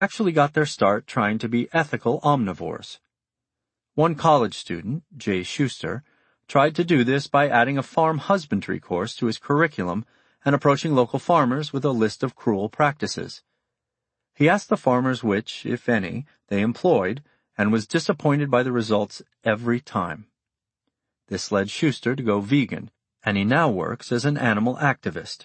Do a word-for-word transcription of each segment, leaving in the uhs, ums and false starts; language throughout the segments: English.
actually got their start trying to be ethical omnivores. One college student, Jay Schuster, tried to do this by adding a farm husbandry course to his curriculum and approaching local farmers with a list of cruel practices. He asked the farmers which, if any, they employed, and was disappointed by the results every time. This led Schuster to go vegan, and he now works as an animal activist.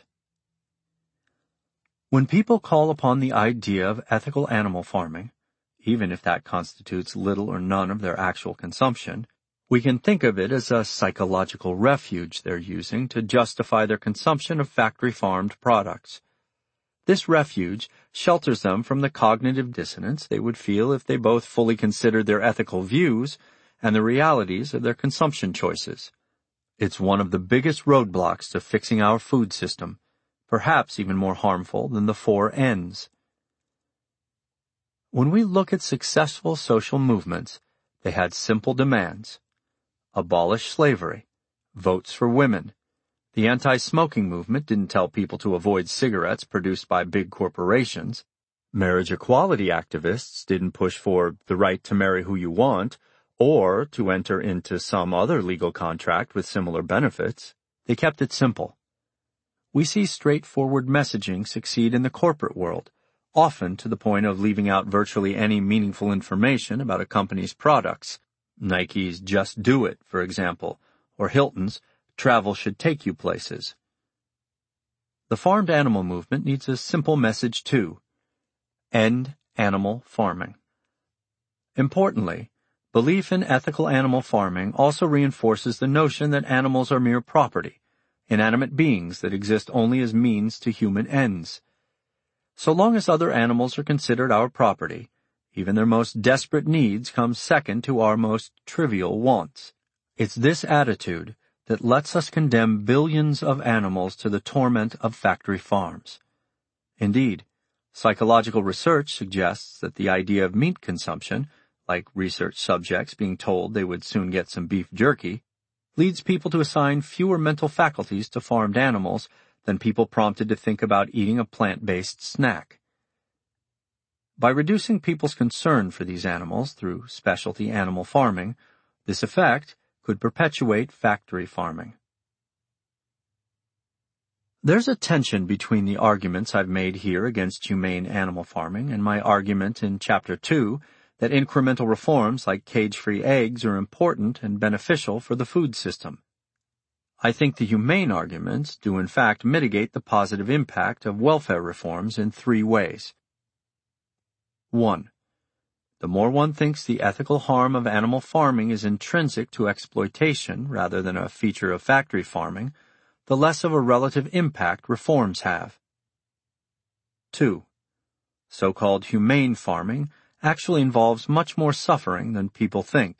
When people call upon the idea of ethical animal farming, even if that constitutes little or none of their actual consumption, we can think of it as a psychological refuge they're using to justify their consumption of factory-farmed products. This refuge shelters them from the cognitive dissonance they would feel if they both fully considered their ethical views and the realities of their consumption choices. It's one of the biggest roadblocks to fixing our food system, perhaps even more harmful than the four N's. When we look at successful social movements, they had simple demands. Abolish slavery, votes for women. The anti-smoking movement didn't tell people to avoid cigarettes produced by big corporations. Marriage equality activists didn't push for the right to marry who you want or to enter into some other legal contract with similar benefits. They kept it simple. We see straightforward messaging succeed in the corporate world, often to the point of leaving out virtually any meaningful information about a company's products. Nike's Just Do It, for example, or Hilton's Travel Should Take You Places. The farmed animal movement needs a simple message too. End animal farming. Importantly, belief in ethical animal farming also reinforces the notion that animals are mere property, inanimate beings that exist only as means to human ends. So long as other animals are considered our property, even their most desperate needs come second to our most trivial wants. It's this attitude that lets us condemn billions of animals to the torment of factory farms. Indeed, psychological research suggests that the idea of meat consumption, like research subjects being told they would soon get some beef jerky, leads people to assign fewer mental faculties to farmed animals than people prompted to think about eating a plant-based snack. By reducing people's concern for these animals through specialty animal farming, this effect could perpetuate factory farming. There's a tension between the arguments I've made here against humane animal farming and my argument in Chapter two that incremental reforms like cage-free eggs are important and beneficial for the food system. I think the humane arguments do in fact mitigate the positive impact of welfare reforms in three ways. One. The more one thinks the ethical harm of animal farming is intrinsic to exploitation rather than a feature of factory farming, the less of a relative impact reforms have. Two. So-called humane farming actually involves much more suffering than people think.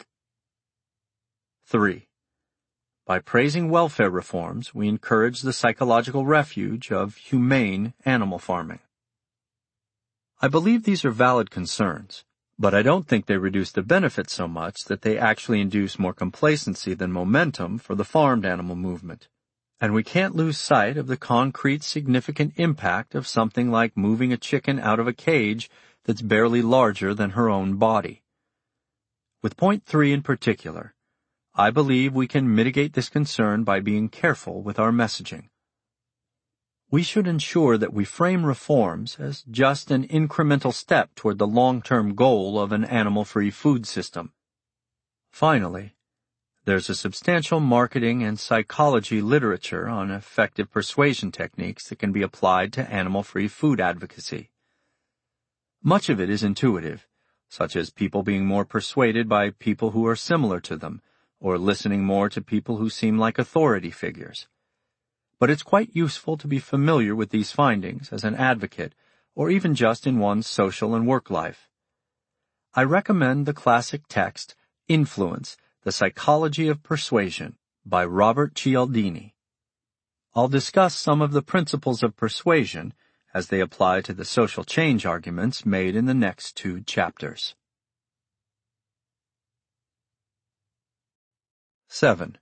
Three. By praising welfare reforms, we encourage the psychological refuge of humane animal farming. I believe these are valid concerns, but I don't think they reduce the benefit so much that they actually induce more complacency than momentum for the farmed animal movement. And we can't lose sight of the concrete significant impact of something like moving a chicken out of a cage that's barely larger than her own body. With point three in particular, I believe we can mitigate this concern by being careful with our messaging. We should ensure that we frame reforms as just an incremental step toward the long-term goal of an animal-free food system. Finally, there's a substantial marketing and psychology literature on effective persuasion techniques that can be applied to animal-free food advocacy. Much of it is intuitive, such as people being more persuaded by people who are similar to them, or listening more to people who seem like authority figures. But it's quite useful to be familiar with these findings as an advocate, or even just in one's social and work life. I recommend the classic text, Influence, The Psychology of Persuasion, by Robert Cialdini. I'll discuss some of the principles of persuasion as they apply to the social change arguments made in the next two chapters. Seven.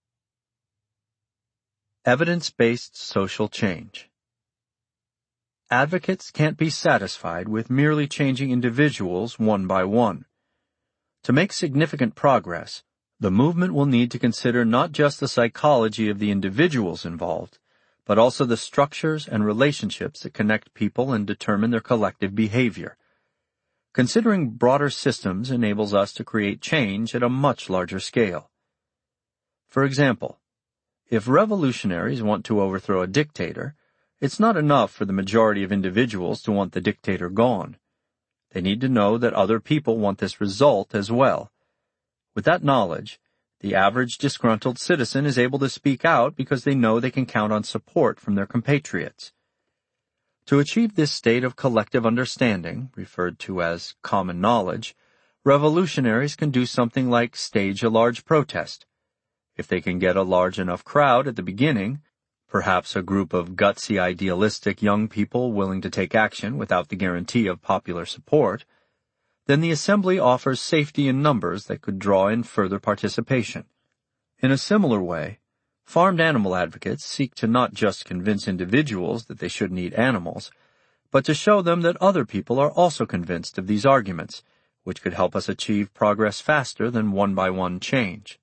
Evidence-based social change. advocates can't be satisfied with merely changing individuals one by one. To make significant progress, the movement will need to consider not just the psychology of the individuals involved, but also the structures and relationships that connect people and determine their collective behavior. Considering broader systems enables us to create change at a much larger scale. For example, if revolutionaries want to overthrow a dictator, it's not enough for the majority of individuals to want the dictator gone. They need to know that other people want this result as well. With that knowledge, the average disgruntled citizen is able to speak out because they know they can count on support from their compatriots. To achieve this state of collective understanding, referred to as common knowledge, revolutionaries can do something like stage a large protest. If they can get a large enough crowd at the beginning, perhaps a group of gutsy idealistic young people willing to take action without the guarantee of popular support, then the assembly offers safety in numbers that could draw in further participation. In a similar way, farmed animal advocates seek to not just convince individuals that they shouldn't eat animals, but to show them that other people are also convinced of these arguments, which could help us achieve progress faster than one-by-one change.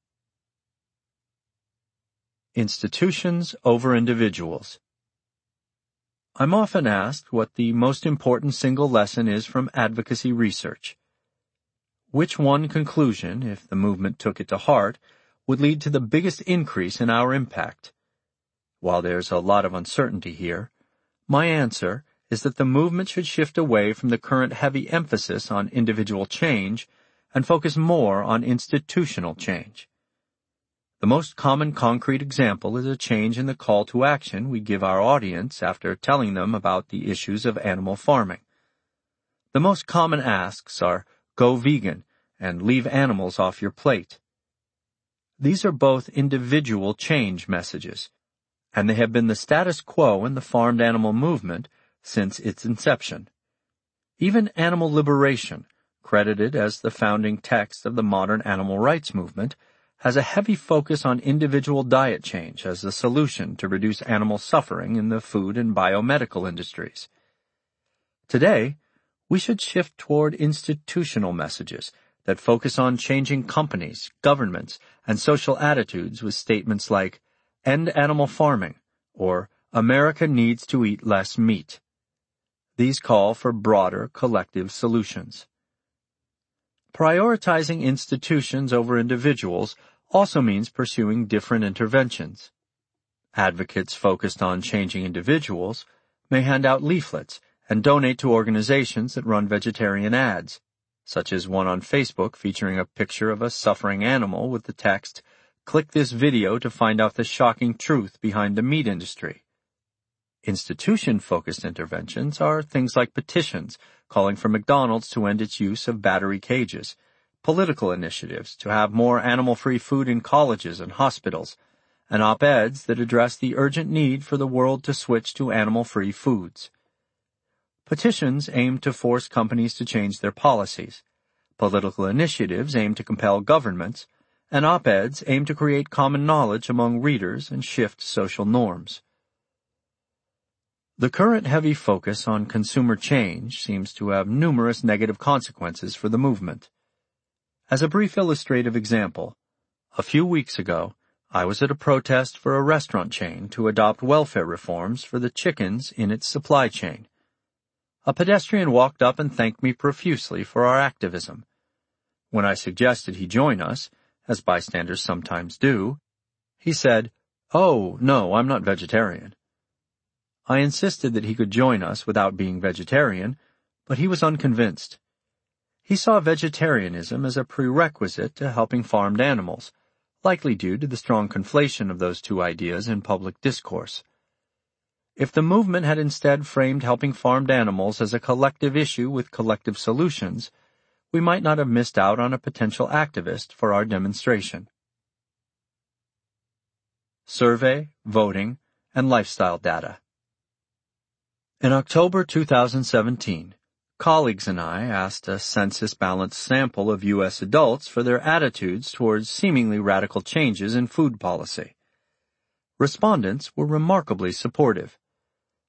Institutions over individuals. I'm often asked what the most important single lesson is from advocacy research. Which one conclusion, if the movement took it to heart, would lead to the biggest increase in our impact? While there's a lot of uncertainty here, my answer is that the movement should shift away from the current heavy emphasis on individual change and focus more on institutional change. The most common concrete example is a change in the call to action we give our audience after telling them about the issues of animal farming. The most common asks are, "Go vegan," and "Leave animals off your plate." These are both individual change messages, and they have been the status quo in the farmed animal movement since its inception. Even animal liberation, credited as the founding text of the modern animal rights movement, has a heavy focus on individual diet change as the solution to reduce animal suffering in the food and biomedical industries. Today, we should shift toward institutional messages that focus on changing companies, governments, and social attitudes with statements like, "End animal farming," or "America needs to eat less meat." These call for broader collective solutions. Prioritizing institutions over individuals also means pursuing different interventions. Advocates focused on changing individuals may hand out leaflets and donate to organizations that run vegetarian ads, such as one on Facebook featuring a picture of a suffering animal with the text, "Click this video to find out the shocking truth behind the meat industry." Institution-focused interventions are things like petitions calling for McDonald's to end its use of battery cages, political initiatives to have more animal-free food in colleges and hospitals, and op-eds that address the urgent need for the world to switch to animal-free foods. Petitions aim to force companies to change their policies. Political initiatives aim to compel governments, and op-eds aim to create common knowledge among readers and shift social norms. The current heavy focus on consumer change seems to have numerous negative consequences for the movement. As a brief illustrative example, a few weeks ago, I was at a protest for a restaurant chain to adopt welfare reforms for the chickens in its supply chain. A pedestrian walked up and thanked me profusely for our activism. When I suggested he join us, as bystanders sometimes do, he said, "Oh, no, I'm not vegetarian." I insisted that he could join us without being vegetarian, but he was unconvinced. He saw vegetarianism as a prerequisite to helping farmed animals, likely due to the strong conflation of those two ideas in public discourse. If the movement had instead framed helping farmed animals as a collective issue with collective solutions, we might not have missed out on a potential activist for our demonstration. Survey, voting, and lifestyle data. In October two thousand seventeen, colleagues and I asked a census-balanced sample of U S adults for their attitudes towards seemingly radical changes in food policy. Respondents were remarkably supportive.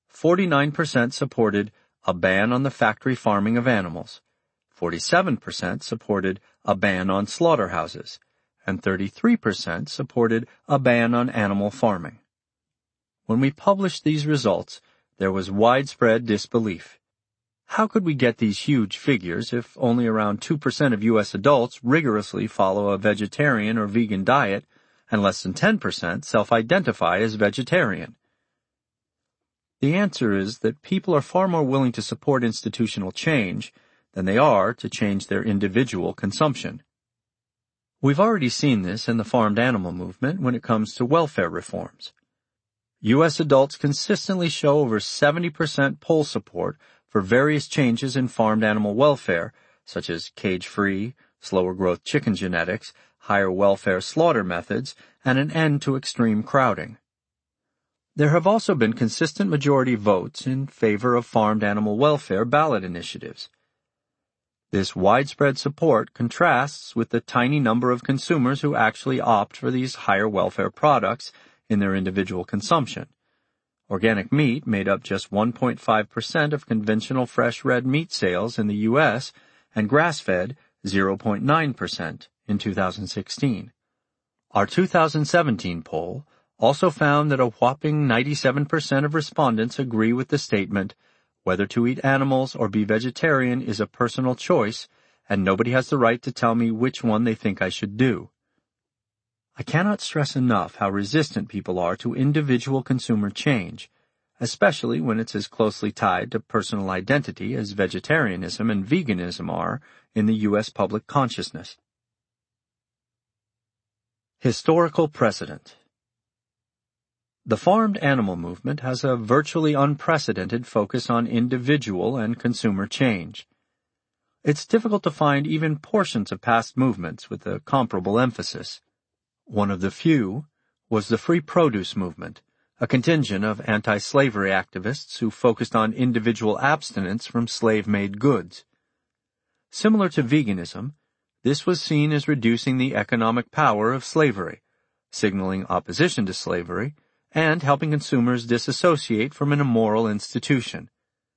forty-nine percent supported a ban on the factory farming of animals, forty-seven percent supported a ban on slaughterhouses, and thirty-three percent supported a ban on animal farming. When we published these results, there was widespread disbelief. How could we get these huge figures if only around two percent of U S adults rigorously follow a vegetarian or vegan diet and less than ten percent self-identify as vegetarian? The answer is that people are far more willing to support institutional change than they are to change their individual consumption. We've already seen this in the farmed animal movement when it comes to welfare reforms. U S adults consistently show over seventy percent poll support for various changes in farmed animal welfare, such as cage-free, slower-growth chicken genetics, higher welfare slaughter methods, and an end to extreme crowding. There have also been consistent majority votes in favor of farmed animal welfare ballot initiatives. This widespread support contrasts with the tiny number of consumers who actually opt for these higher welfare products in their individual consumption. Organic meat made up just one point five percent of conventional fresh red meat sales in the U S and grass-fed zero point nine percent in two thousand sixteen. Our two thousand seventeen poll also found that a whopping ninety-seven percent of respondents agree with the statement, "Whether to eat animals or be vegetarian is a personal choice, and nobody has the right to tell me which one they think I should do." I cannot stress enough how resistant people are to individual consumer change, especially when it's as closely tied to personal identity as vegetarianism and veganism are in the U S public consciousness. Historical precedent. The farmed animal movement has a virtually unprecedented focus on individual and consumer change. It's difficult to find even portions of past movements with a comparable emphasis. One of the few was the free produce movement, a contingent of anti-slavery activists who focused on individual abstinence from slave-made goods. Similar to veganism, this was seen as reducing the economic power of slavery, signaling opposition to slavery, and helping consumers disassociate from an immoral institution.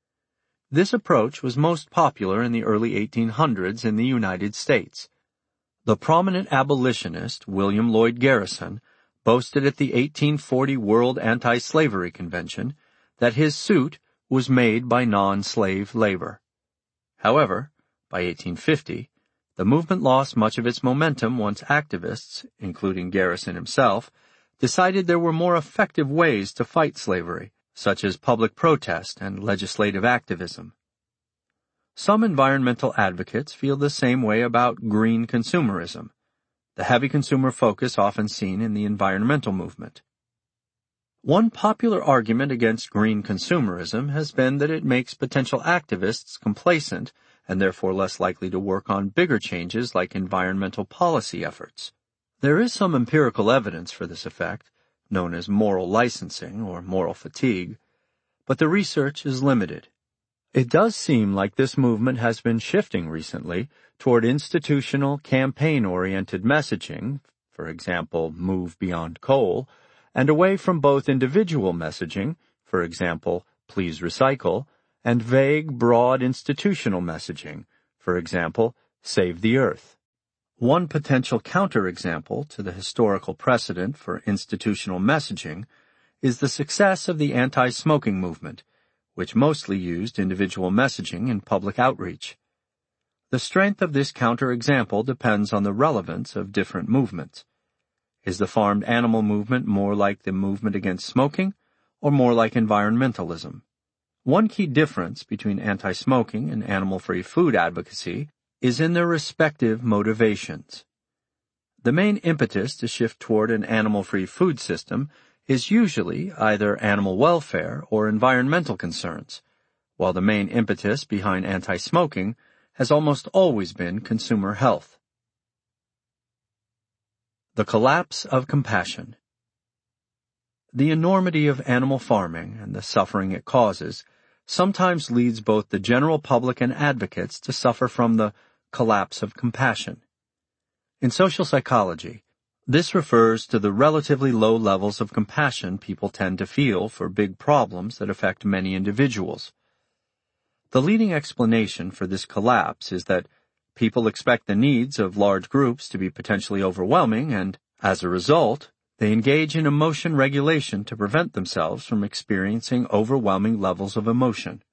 This approach was most popular in the early eighteen hundreds in the United States. The prominent abolitionist William Lloyd Garrison boasted at the eighteen forty World Anti-Slavery Convention that his suit was made by non-slave labor. However, by eighteen fifty, the movement lost much of its momentum once activists, including Garrison himself, decided there were more effective ways to fight slavery, such as public protest and legislative activism. Some environmental advocates feel the same way about green consumerism, the heavy consumer focus often seen in the environmental movement. One popular argument against green consumerism has been that it makes potential activists complacent and therefore less likely to work on bigger changes like environmental policy efforts. There is some empirical evidence for this effect, known as moral licensing or moral fatigue, but the research is limited. It does seem like this movement has been shifting recently toward institutional, campaign-oriented messaging, for example, Move Beyond Coal, and away from both individual messaging, for example, Please Recycle, and vague, broad institutional messaging, for example, Save the Earth. One potential counterexample to the historical precedent for institutional messaging is the success of the anti-smoking movement, which mostly used individual messaging in public outreach. The strength of this counterexample depends on the relevance of different movements. Is the farmed animal movement more like the movement against smoking, or more like environmentalism? One key difference between anti-smoking and animal-free food advocacy is in their respective motivations. The main impetus to shift toward an animal-free food system is usually either animal welfare or environmental concerns, while the main impetus behind anti-smoking has almost always been consumer health. The collapse of compassion. The enormity of animal farming and the suffering it causes sometimes leads both the general public and advocates to suffer from the collapse of compassion. In social psychology, This refers to the relatively low levels of compassion people tend to feel for big problems that affect many individuals. The leading explanation for this collapse is that people expect the needs of large groups to be potentially overwhelming and, as a result, they engage in emotion regulation to prevent themselves from experiencing overwhelming levels of emotion.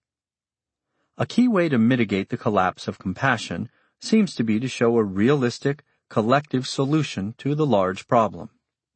A key way to mitigate the collapse of compassion seems to be to show a realistic, collective solution to the large problem.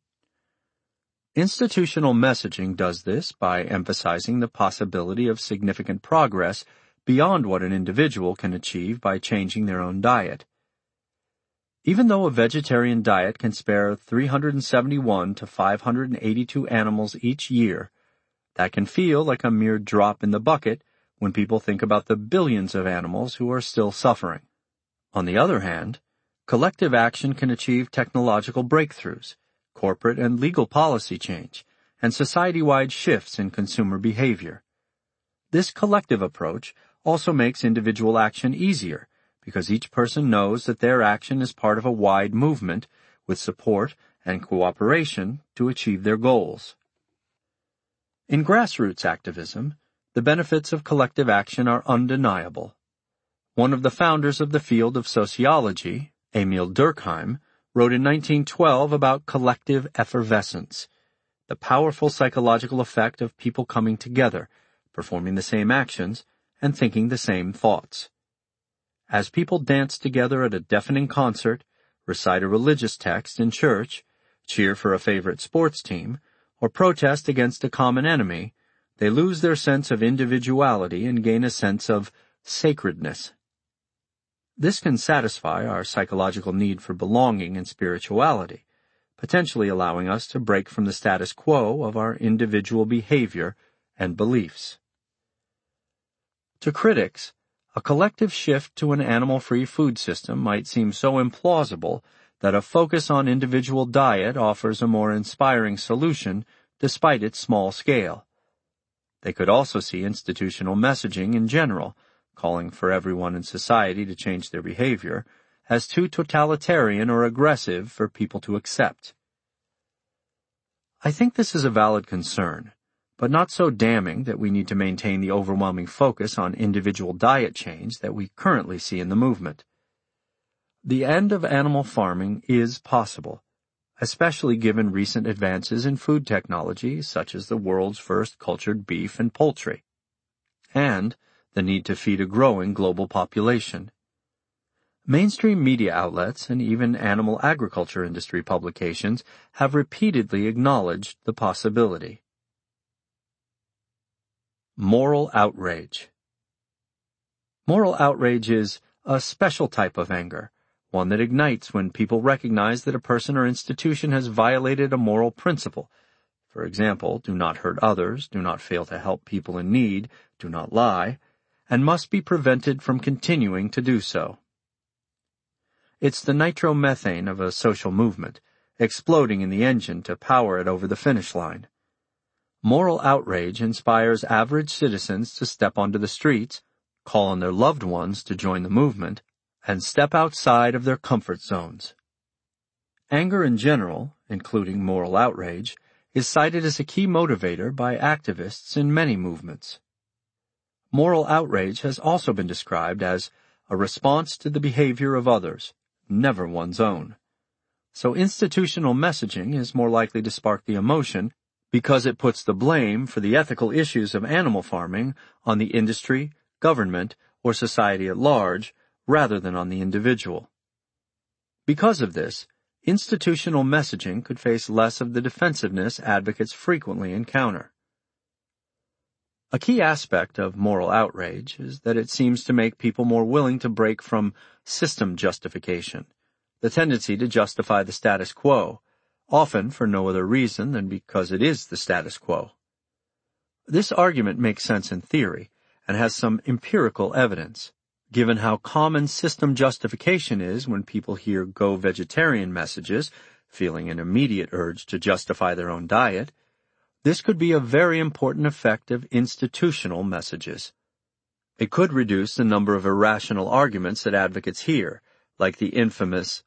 Institutional messaging does this by emphasizing the possibility of significant progress beyond what an individual can achieve by changing their own diet. Even though a vegetarian diet can spare three hundred seventy-one to five hundred eighty-two animals each year, that can feel like a mere drop in the bucket when people think about the billions of animals who are still suffering. On the other hand, collective action can achieve technological breakthroughs, corporate and legal policy change, and society-wide shifts in consumer behavior. This collective approach also makes individual action easier, because each person knows that their action is part of a wide movement with support and cooperation to achieve their goals. In grassroots activism, the benefits of collective action are undeniable. One of the founders of the field of sociology, Emil Durkheim, wrote in nineteen twelve about collective effervescence, the powerful psychological effect of people coming together, performing the same actions, and thinking the same thoughts. As people dance together at a deafening concert, recite a religious text in church, cheer for a favorite sports team, or protest against a common enemy, they lose their sense of individuality and gain a sense of sacredness. This can satisfy our psychological need for belonging and spirituality, potentially allowing us to break from the status quo of our individual behavior and beliefs. To critics, a collective shift to an animal-free food system might seem so implausible that a focus on individual diet offers a more inspiring solution despite its small scale. They could also see institutional messaging in general, calling for everyone in society to change their behavior, as too totalitarian or aggressive for people to accept. I think this is a valid concern, but not so damning that we need to maintain the overwhelming focus on individual diet change that we currently see in the movement. The end of animal farming is possible, especially given recent advances in food technology such as the world's first cultured beef and poultry, and the need to feed a growing global population. Mainstream media outlets and even animal agriculture industry publications have repeatedly acknowledged the possibility. Moral outrage. Moral outrage is a special type of anger, one that ignites when people recognize that a person or institution has violated a moral principle. For example, do not hurt others, do not fail to help people in need, do not lie, and must be prevented from continuing to do so. It's the nitromethane of a social movement, exploding in the engine to power it over the finish line. Moral outrage inspires average citizens to step onto the streets, call on their loved ones to join the movement, and step outside of their comfort zones. Anger in general, including moral outrage, is cited as a key motivator by activists in many movements. Moral outrage has also been described as a response to the behavior of others, never one's own. So institutional messaging is more likely to spark the emotion because it puts the blame for the ethical issues of animal farming on the industry, government, or society at large, rather than on the individual. Because of this, institutional messaging could face less of the defensiveness advocates frequently encounter. A key aspect of moral outrage is that it seems to make people more willing to break from system justification, the tendency to justify the status quo, often for no other reason than because it is the status quo. This argument makes sense in theory and has some empirical evidence. Given how common system justification is when people hear go vegetarian messages, feeling an immediate urge to justify their own diet, this could be a very important effect of institutional messages. It could reduce the number of irrational arguments that advocates hear, like the infamous,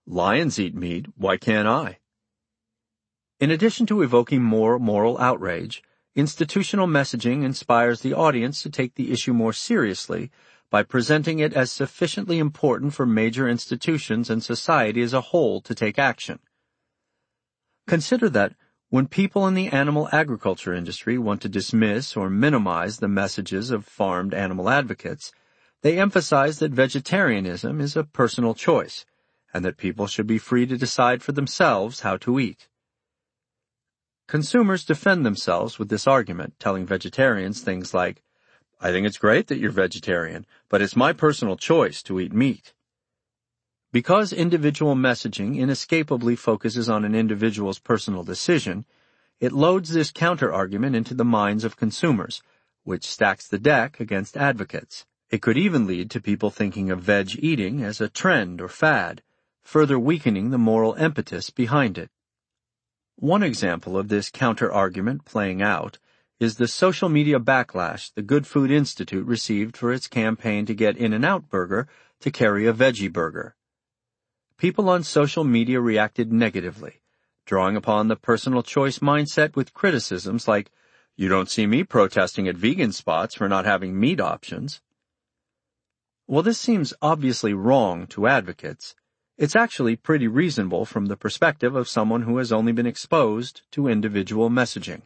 Lions eat meat, why can't I? In addition to evoking more moral outrage, institutional messaging inspires the audience to take the issue more seriously by presenting it as sufficiently important for major institutions and society as a whole to take action. Consider that when people in the animal agriculture industry want to dismiss or minimize the messages of farmed animal advocates, they emphasize that vegetarianism is a personal choice, and that people should be free to decide for themselves how to eat. Consumers defend themselves with this argument, telling vegetarians things like, "I think it's great that you're vegetarian, but it's my personal choice to eat meat." Because individual messaging inescapably focuses on an individual's personal decision, it loads this counter-argument into the minds of consumers, which stacks the deck against advocates. It could even lead to people thinking of veg eating as a trend or fad, further weakening the moral impetus behind it. One example of this counter-argument playing out is the social media backlash the Good Food Institute received for its campaign to get In-N-Out Burger to carry a veggie burger. People on social media reacted negatively, drawing upon the personal choice mindset with criticisms like, "You don't see me protesting at vegan spots for not having meat options." While this seems obviously wrong to advocates, it's actually pretty reasonable from the perspective of someone who has only been exposed to individual messaging.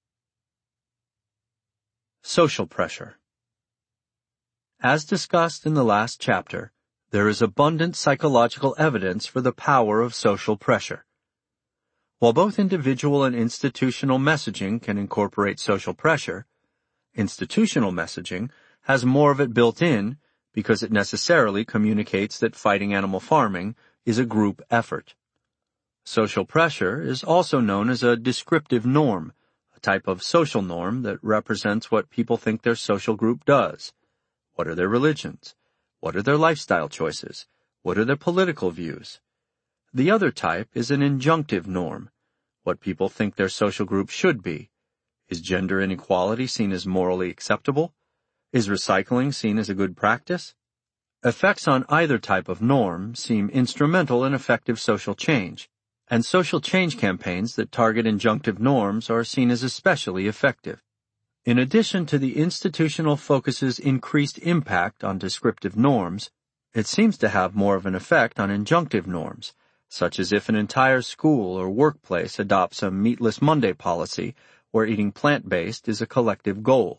Social pressure. As discussed in the last chapter, there is abundant psychological evidence for the power of social pressure. While both individual and institutional messaging can incorporate social pressure, institutional messaging has more of it built in because it necessarily communicates that fighting animal farming is a group effort. Social pressure is also known as a descriptive norm, a type of social norm that represents what people think their social group does. What are their religions? What are their lifestyle choices? What are their political views? The other type is an injunctive norm, what people think their social group should be. Is gender inequality seen as morally acceptable? Is recycling seen as a good practice? Effects on either type of norm seem instrumental in effective social change, and social change campaigns that target injunctive norms are seen as especially effective. In addition to the institutional focus's increased impact on descriptive norms, it seems to have more of an effect on injunctive norms, such as if an entire school or workplace adopts a Meatless Monday policy where eating plant-based is a collective goal.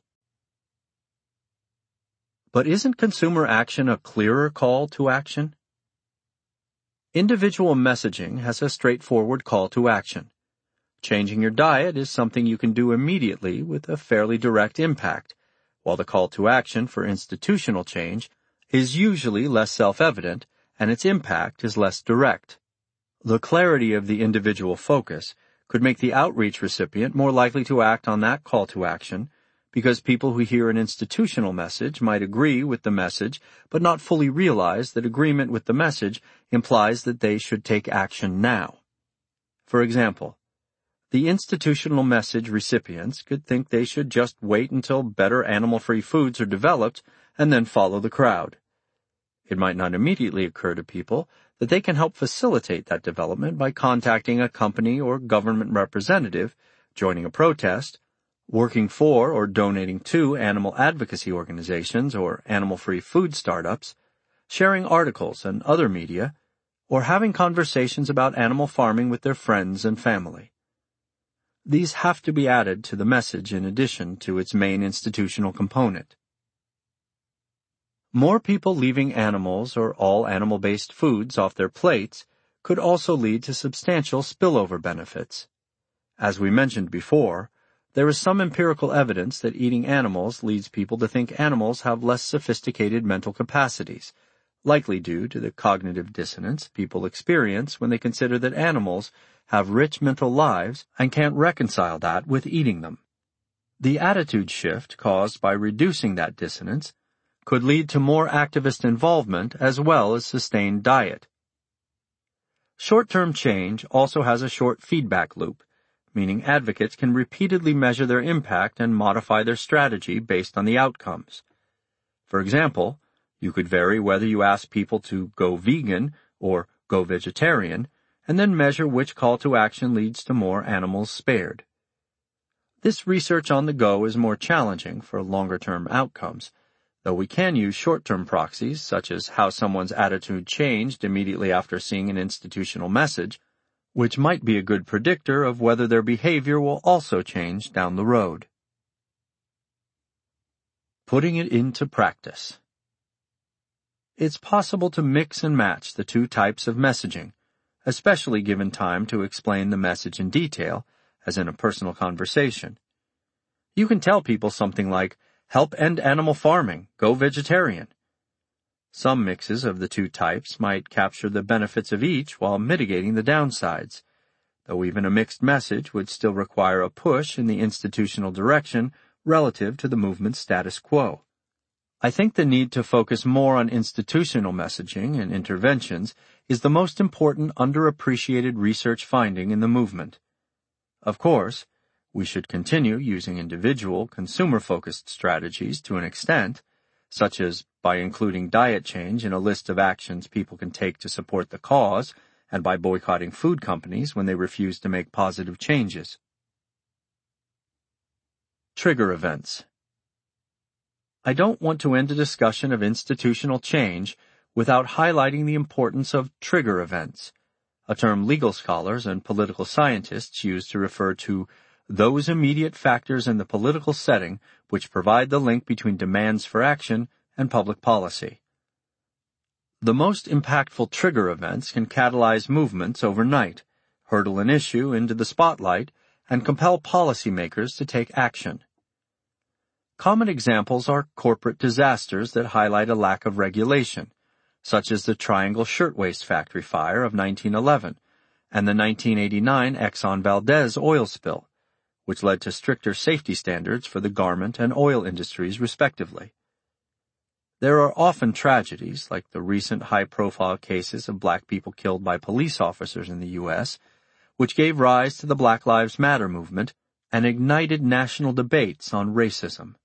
But isn't consumer action a clearer call to action? Individual messaging has a straightforward call to action. Changing your diet is something you can do immediately with a fairly direct impact, while the call to action for institutional change is usually less self-evident and its impact is less direct. The clarity of the individual focus could make the outreach recipient more likely to act on that call to action, because people who hear an institutional message might agree with the message but not fully realize that agreement with the message implies that they should take action now. For example, the institutional message recipients could think they should just wait until better animal-free foods are developed and then follow the crowd. It might not immediately occur to people that they can help facilitate that development by contacting a company or government representative, joining a protest, working for or donating to animal advocacy organizations or animal-free food startups, sharing articles and other media, or having conversations about animal farming with their friends and family. These have to be added to the message in addition to its main institutional component. More people leaving animals or all animal-based foods off their plates could also lead to substantial spillover benefits. As we mentioned before, there is some empirical evidence that eating animals leads people to think animals have less sophisticated mental capacities, likely due to the cognitive dissonance people experience when they consider that animals have rich mental lives and can't reconcile that with eating them. The attitude shift caused by reducing that dissonance could lead to more activist involvement as well as sustained diet. Short-term change also has a short feedback loop, meaning advocates can repeatedly measure their impact and modify their strategy based on the outcomes. For example, you could vary whether you ask people to go vegan or go vegetarian, and then measure which call to action leads to more animals spared. This research on the go is more challenging for longer-term outcomes, though we can use short-term proxies, such as how someone's attitude changed immediately after seeing an institutional message, which might be a good predictor of whether their behavior will also change down the road. Putting it into practice. It's possible to mix and match the two types of messaging, especially given time to explain the message in detail, as in a personal conversation. You can tell people something like, "Help end animal farming, go vegetarian." Some mixes of the two types might capture the benefits of each while mitigating the downsides, though even a mixed message would still require a push in the institutional direction relative to the movement's status quo. I think the need to focus more on institutional messaging and interventions is the most important underappreciated research finding in the movement. Of course, we should continue using individual, consumer-focused strategies to an extent, such as by including diet change in a list of actions people can take to support the cause, and by boycotting food companies when they refuse to make positive changes. Trigger events. I don't want to end a discussion of institutional change without highlighting the importance of trigger events, a term legal scholars and political scientists use to refer to those immediate factors in the political setting which provide the link between demands for action and public policy. The most impactful trigger events can catalyze movements overnight, hurdle an issue into the spotlight, and compel policymakers to take action. Common examples are corporate disasters that highlight a lack of regulation, such as the Triangle Shirtwaist Factory fire of nineteen eleven and the nineteen eighty-nine Exxon Valdez oil spill, which led to stricter safety standards for the garment and oil industries respectively. There are often tragedies, like the recent high-profile cases of black people killed by police officers in the U S, which gave rise to the Black Lives Matter movement and ignited national debates on racism.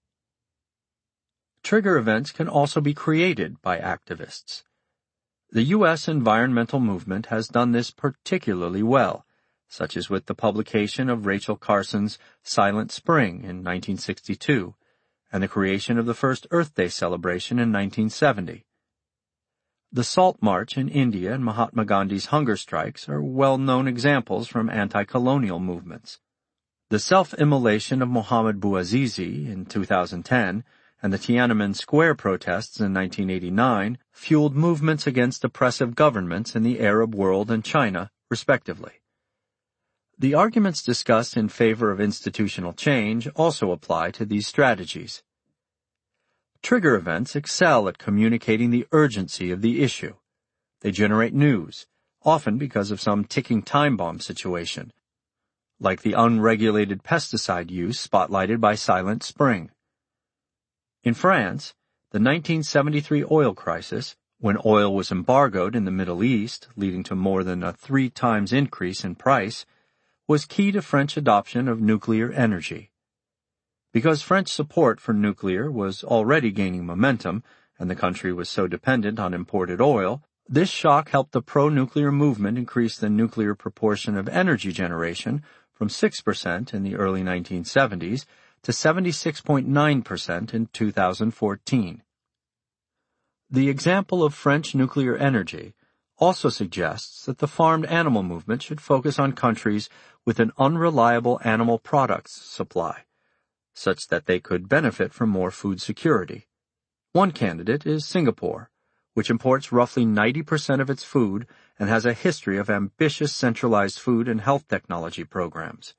Trigger events can also be created by activists. The U S environmental movement has done this particularly well, such as with the publication of Rachel Carson's Silent Spring in nineteen sixty-two, and the creation of the first Earth Day celebration in nineteen seventy. The Salt March in India and Mahatma Gandhi's hunger strikes are well-known examples from anti-colonial movements. The self-immolation of Mohamed Bouazizi in two thousand ten and the Tiananmen Square protests in nineteen eighty-nine fueled movements against oppressive governments in the Arab world and China, respectively. The arguments discussed in favor of institutional change also apply to these strategies. Trigger events excel at communicating the urgency of the issue. They generate news, often because of some ticking time bomb situation, like the unregulated pesticide use spotlighted by Silent Spring. In France, the nineteen seventy-three oil crisis, when oil was embargoed in the Middle East, leading to more than a three times increase in price, was key to French adoption of nuclear energy. Because French support for nuclear was already gaining momentum, and the country was so dependent on imported oil, this shock helped the pro-nuclear movement increase the nuclear proportion of energy generation from six percent in the early nineteen seventies to seventy-six point nine percent in two thousand fourteen. The example of French nuclear energy also suggests that the farmed animal movement should focus on countries with an unreliable animal products supply, such that they could benefit from more food security. One candidate is Singapore, which imports roughly ninety percent of its food and has a history of ambitious centralized food and health technology programs.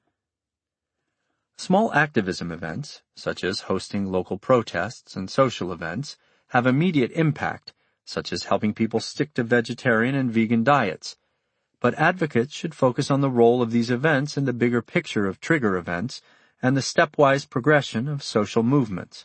Small activism events, such as hosting local protests and social events, have immediate impact, such as helping people stick to vegetarian and vegan diets. But advocates should focus on the role of these events in the bigger picture of trigger events and the stepwise progression of social movements.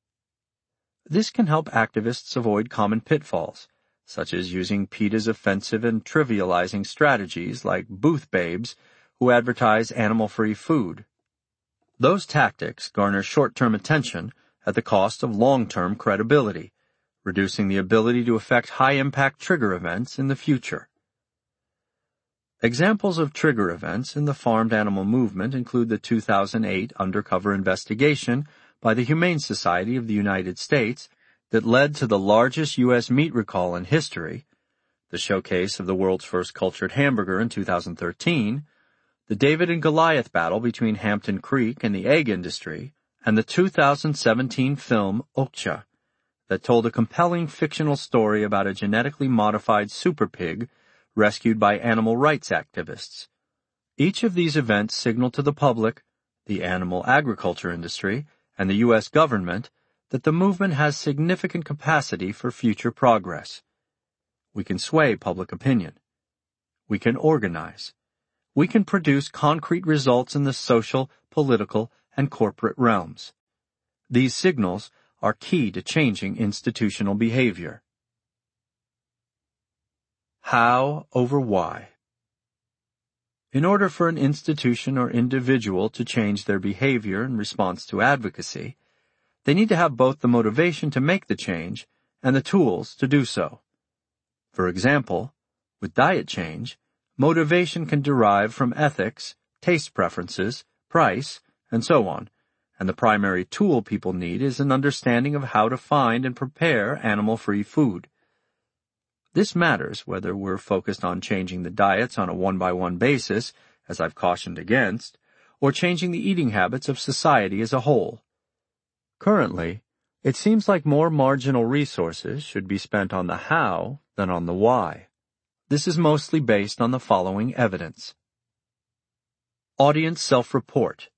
This can help activists avoid common pitfalls, such as using PETA's offensive and trivializing strategies like booth babes who advertise animal-free food. Those tactics garner short-term attention at the cost of long-term credibility, reducing the ability to affect high-impact trigger events in the future. Examples of trigger events in the farmed animal movement include the two thousand eight undercover investigation by the Humane Society of the United States that led to the largest U S meat recall in history, the showcase of the world's first cultured hamburger in two thousand thirteen, the David and Goliath battle between Hampton Creek and the egg industry, and the two thousand seventeen film Okja that told a compelling fictional story about a genetically modified super pig rescued by animal rights activists. Each of these events signal to the public, the animal agriculture industry, and the U S government that the movement has significant capacity for future progress. We can sway public opinion. We can organize. We can produce concrete results in the social, political, and corporate realms. These signals are key to changing institutional behavior. How over why? In order for an institution or individual to change their behavior in response to advocacy, they need to have both the motivation to make the change and the tools to do so. For example, with diet change, motivation can derive from ethics, taste preferences, price, and so on, and the primary tool people need is an understanding of how to find and prepare animal-free food. This matters whether we're focused on changing the diets on a one-by-one basis, as I've cautioned against, or changing the eating habits of society as a whole. Currently, it seems like more marginal resources should be spent on the how than on the why. This is mostly based on the following evidence. Audience self-report.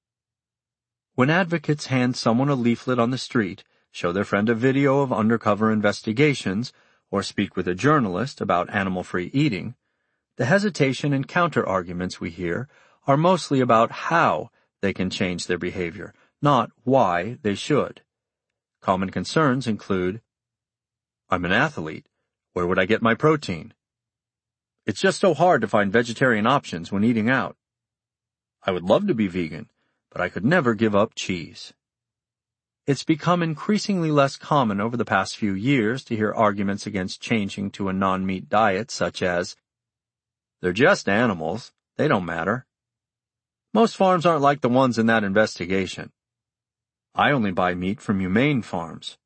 When advocates hand someone a leaflet on the street, show their friend a video of undercover investigations, or speak with a journalist about animal-free eating, the hesitation and counter-arguments we hear are mostly about how they can change their behavior, not why they should. Common concerns include, I'm an athlete. Where would I get my protein? It's just so hard to find vegetarian options when eating out. I would love to be vegan, but I could never give up cheese. It's become increasingly less common over the past few years to hear arguments against changing to a non-meat diet such as, they're just animals, they don't matter. Most farms aren't like the ones in that investigation. I only buy meat from humane farms.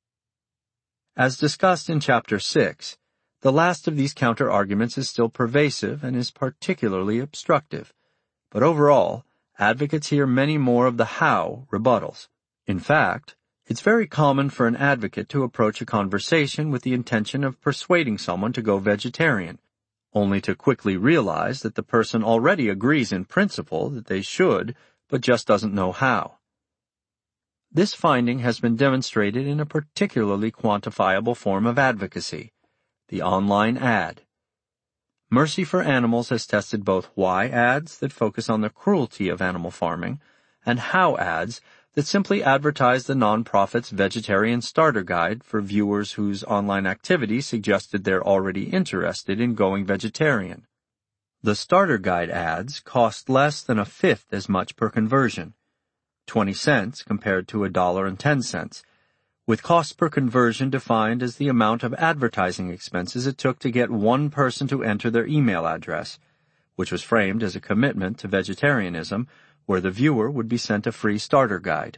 As discussed in Chapter six, the last of these counter-arguments is still pervasive and is particularly obstructive, but overall, advocates hear many more of the how rebuttals. In fact, it's very common for an advocate to approach a conversation with the intention of persuading someone to go vegetarian, only to quickly realize that the person already agrees in principle that they should, but just doesn't know how. This finding has been demonstrated in a particularly quantifiable form of advocacy, the online ad. Mercy for Animals has tested both why ads that focus on the cruelty of animal farming and how ads that simply advertise the nonprofit's vegetarian starter guide for viewers whose online activity suggested they're already interested in going vegetarian. The starter guide ads cost less than a fifth as much per conversion, twenty cents compared to a dollar and ten cents, with cost per conversion defined as the amount of advertising expenses it took to get one person to enter their email address, which was framed as a commitment to vegetarianism, where the viewer would be sent a free starter guide.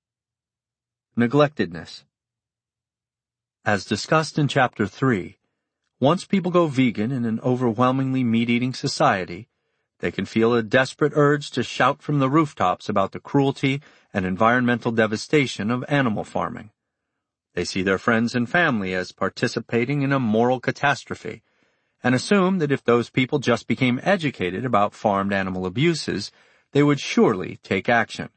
Neglectedness. As discussed in Chapter three, once people go vegan in an overwhelmingly meat-eating society, they can feel a desperate urge to shout from the rooftops about the cruelty and environmental devastation of animal farming. They see their friends and family as participating in a moral catastrophe, and assume that if those people just became educated about farmed animal abuses, they would surely take action.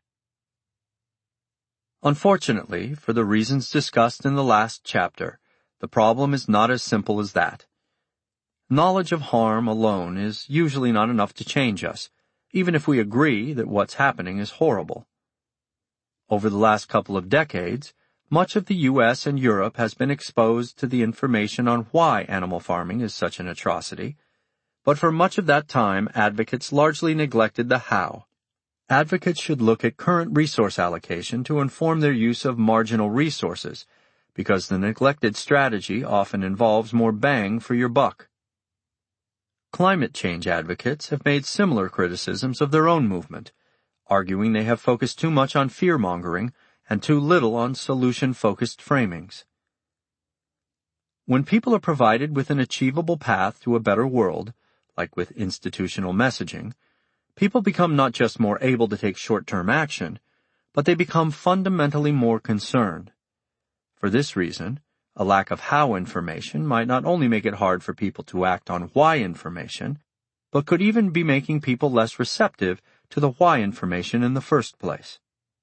Unfortunately, for the reasons discussed in the last chapter, the problem is not as simple as that. Knowledge of harm alone is usually not enough to change us, even if we agree that what's happening is horrible. Over the last couple of decades, much of the U S and Europe has been exposed to the information on why animal farming is such an atrocity, but for much of that time, advocates largely neglected the how. Advocates should look at current resource allocation to inform their use of marginal resources, because the neglected strategy often involves more bang for your buck. Climate change advocates have made similar criticisms of their own movement, arguing they have focused too much on fear-mongering and too little on solution-focused framings. When people are provided with an achievable path to a better world, like with institutional messaging, people become not just more able to take short-term action, but they become fundamentally more concerned. For this reason, a lack of how information might not only make it hard for people to act on why information, but could even be making people less receptive to the why information in the first place.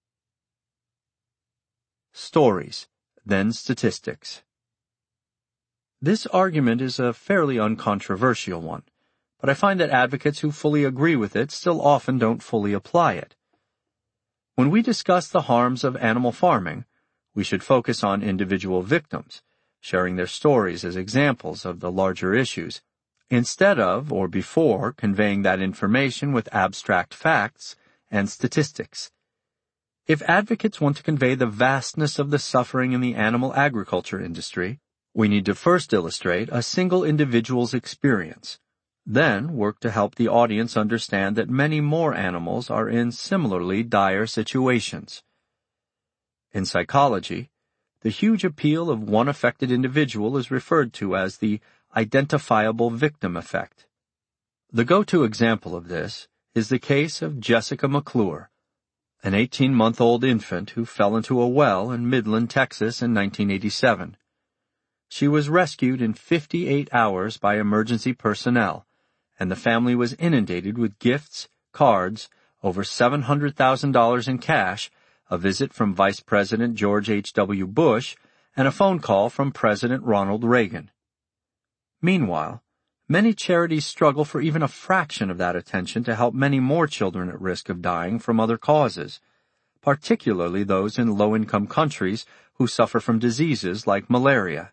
Stories, then statistics. This argument is a fairly uncontroversial one, but I find that advocates who fully agree with it still often don't fully apply it. When we discuss the harms of animal farming, we should focus on individual victims, sharing their stories as examples of the larger issues, instead of or before conveying that information with abstract facts and statistics. If advocates want to convey the vastness of the suffering in the animal agriculture industry, we need to first illustrate a single individual's experience, then work to help the audience understand that many more animals are in similarly dire situations. In psychology, the huge appeal of one affected individual is referred to as the identifiable victim effect. The go-to example of this is the case of Jessica McClure, an eighteen-month-old infant who fell into a well in Midland, Texas in nineteen eighty-seven. She was rescued in fifty-eight hours by emergency personnel, and the family was inundated with gifts, cards, over seven hundred thousand dollars in cash, a visit from Vice President George H W Bush, and a phone call from President Ronald Reagan. Meanwhile, many charities struggle for even a fraction of that attention to help many more children at risk of dying from other causes, particularly those in low-income countries who suffer from diseases like malaria.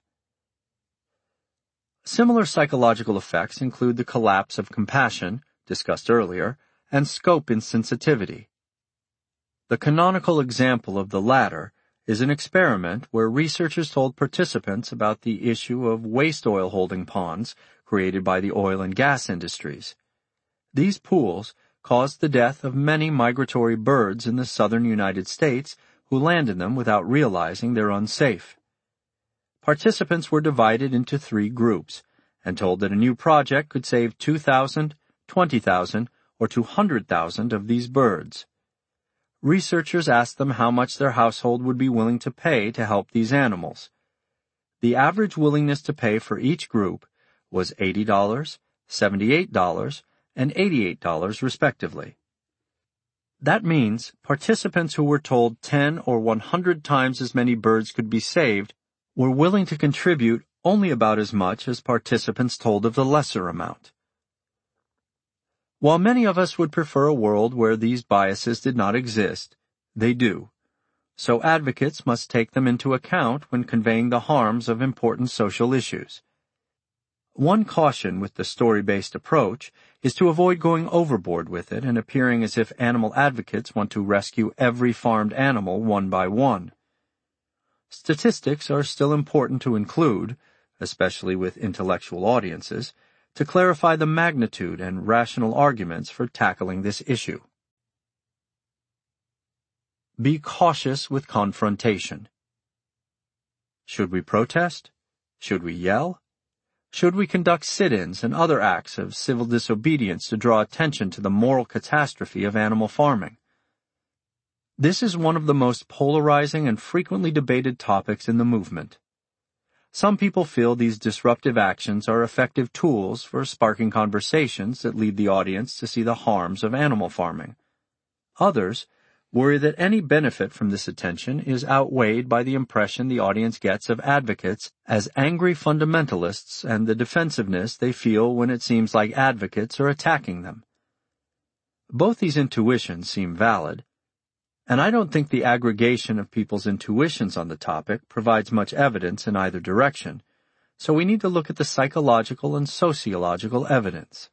Similar psychological effects include the collapse of compassion, discussed earlier, and scope insensitivity. The canonical example of the latter is an experiment where researchers told participants about the issue of waste oil holding ponds created by the oil and gas industries. These pools caused the death of many migratory birds in the southern United States who land in them without realizing they're unsafe. Participants were divided into three groups and told that a new project could save two thousand, twenty thousand, or two hundred thousand of these birds. Researchers asked them how much their household would be willing to pay to help these animals. The average willingness to pay for each group was eighty dollars, seventy-eight dollars, and eighty-eight dollars respectively. That means participants who were told ten or one hundred times as many birds could be saved were willing to contribute only about as much as participants told of the lesser amount. While many of us would prefer a world where these biases did not exist, they do. So advocates must take them into account when conveying the harms of important social issues. One caution with the story-based approach is to avoid going overboard with it and appearing as if animal advocates want to rescue every farmed animal one by one. Statistics are still important to include, especially with intellectual audiences, to clarify the magnitude and rational arguments for tackling this issue. Be cautious with confrontation. Should we protest? Should we yell? Should we conduct sit-ins and other acts of civil disobedience to draw attention to the moral catastrophe of animal farming? This is one of the most polarizing and frequently debated topics in the movement. Some people feel these disruptive actions are effective tools for sparking conversations that lead the audience to see the harms of animal farming. Others worry that any benefit from this attention is outweighed by the impression the audience gets of advocates as angry fundamentalists and the defensiveness they feel when it seems like advocates are attacking them. Both these intuitions seem valid, and I don't think the aggregation of people's intuitions on the topic provides much evidence in either direction, so we need to look at the psychological and sociological evidence.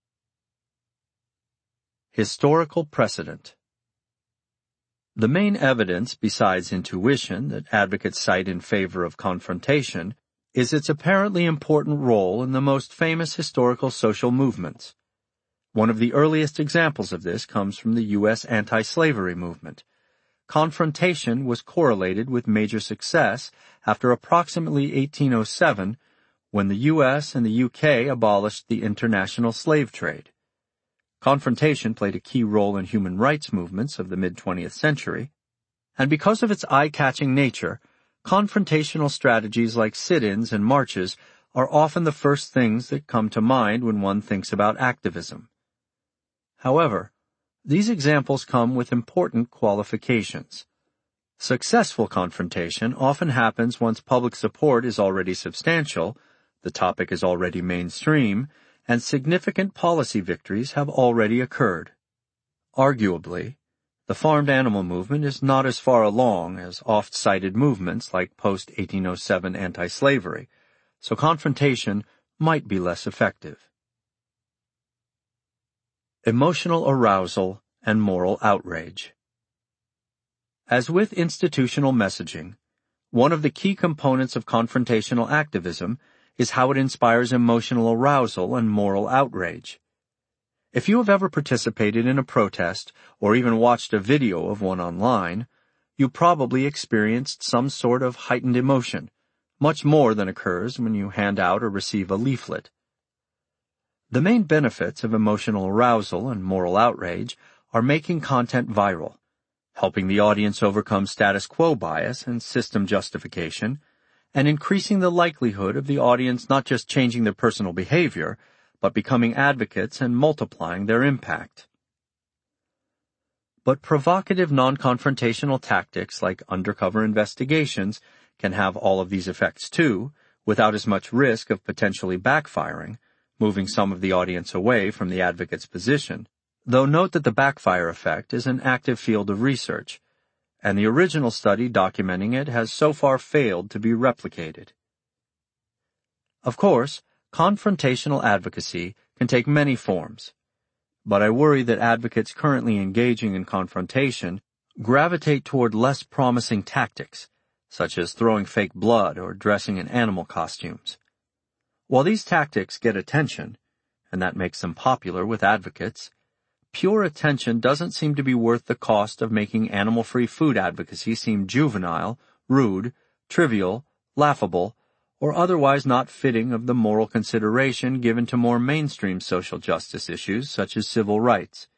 Historical precedent. The main evidence besides intuition that advocates cite in favor of confrontation is its apparently important role in the most famous historical social movements. One of the earliest examples of this comes from the U S anti-slavery movement. Confrontation was correlated with major success after approximately eighteen oh seven, when the U S and the U K abolished the international slave trade. Confrontation played a key role in human rights movements of the mid-twentieth century, and because of its eye-catching nature, confrontational strategies like sit-ins and marches are often the first things that come to mind when one thinks about activism. However, these examples come with important qualifications. Successful confrontation often happens once public support is already substantial, the topic is already mainstream, and significant policy victories have already occurred. Arguably, the farmed animal movement is not as far along as oft-cited movements like post eighteen oh seven anti-slavery, so confrontation might be less effective. Emotional arousal and moral outrage. As with institutional messaging, one of the key components of confrontational activism is how it inspires emotional arousal and moral outrage. If you have ever participated in a protest or even watched a video of one online, you probably experienced some sort of heightened emotion, much more than occurs when you hand out or receive a leaflet. The main benefits of emotional arousal and moral outrage are making content viral, helping the audience overcome status quo bias and system justification, and increasing the likelihood of the audience not just changing their personal behavior, but becoming advocates and multiplying their impact. But provocative non-confrontational tactics like undercover investigations can have all of these effects too, without as much risk of potentially backfiring, moving some of the audience away from the advocate's position, though note that the backfire effect is an active field of research, and the original study documenting it has so far failed to be replicated. Of course, confrontational advocacy can take many forms, but I worry that advocates currently engaging in confrontation gravitate toward less promising tactics, such as throwing fake blood or dressing in animal costumes. While these tactics get attention, and that makes them popular with advocates, pure attention doesn't seem to be worth the cost of making animal-free food advocacy seem juvenile, rude, trivial, laughable, or otherwise not fitting of the moral consideration given to more mainstream social justice issues such as civil rights.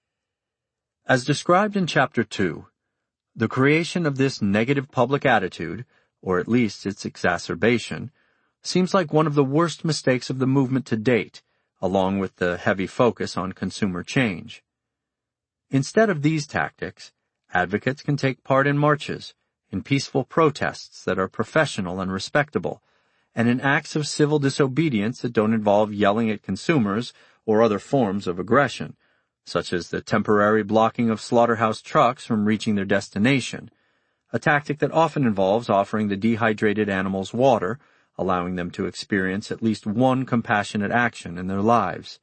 As described in Chapter two, the creation of this negative public attitude, or at least its exacerbation, seems like one of the worst mistakes of the movement to date, along with the heavy focus on consumer change. Instead of these tactics, advocates can take part in marches, in peaceful protests that are professional and respectable, and in acts of civil disobedience that don't involve yelling at consumers or other forms of aggression, such as the temporary blocking of slaughterhouse trucks from reaching their destination, a tactic that often involves offering the dehydrated animals water, allowing them to experience at least one compassionate action in their lives.